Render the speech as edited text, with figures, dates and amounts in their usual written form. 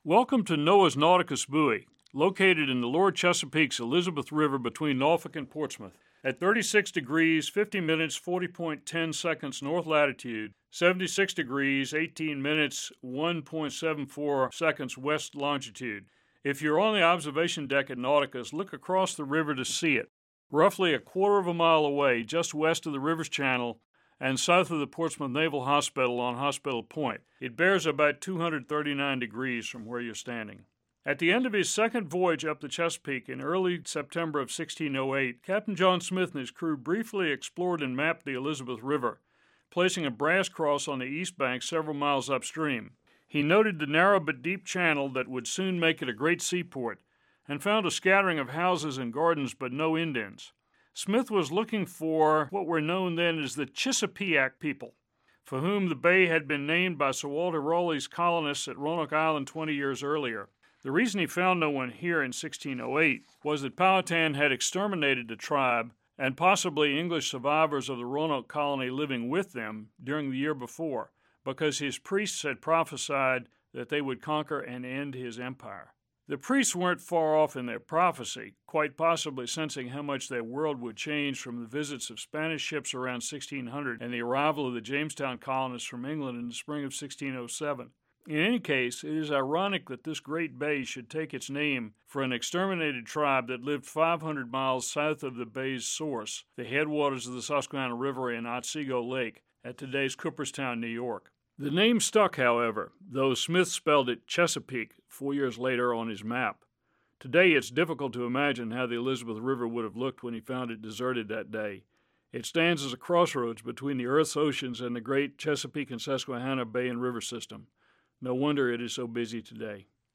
Welcome to Noah's Nauticus Buoy, located in the lower Chesapeake's Elizabeth River between Norfolk and Portsmouth. At 36 degrees, 50 minutes, 40.10 seconds north latitude, 76 degrees, 18 minutes, 1.74 seconds west longitude. If you're on the observation deck at Nauticus, look across the river to see it. Roughly a quarter of a mile away, just west of the river's channel, and south of the Portsmouth Naval Hospital on Hospital Point. It bears about 239 degrees from where you're standing. At the end of his second voyage up the Chesapeake in early September of 1608, Captain John Smith and his crew briefly explored and mapped the Elizabeth River, placing a brass cross on the east bank several miles upstream. He noted the narrow but deep channel that would soon make it a great seaport, and found a scattering of houses and gardens but no indents. Smith was looking for what were known then as the Chesapeake people, for whom the bay had been named by Sir Walter Raleigh's colonists at Roanoke Island 20 years earlier. The reason he found no one here in 1608 was that Powhatan had exterminated the tribe and possibly English survivors of the Roanoke colony living with them during the year before, because his priests had prophesied that they would conquer and end his empire. The priests weren't far off in their prophecy, quite possibly sensing how much their world would change from the visits of Spanish ships around 1600 and the arrival of the Jamestown colonists from England in the spring of 1607. In any case, it is ironic that this great bay should take its name for an exterminated tribe that lived 500 miles south of the bay's source, the headwaters of the Susquehanna River in Otsego Lake, at today's Cooperstown, New York. The name stuck, however, though Smith spelled it Chesapeake 4 years later on his map. Today, it's difficult to imagine how the Elizabeth River would have looked when he found it deserted that day. It stands as a crossroads between the Earth's oceans and the great Chesapeake and Susquehanna Bay and River system. No wonder it is so busy today.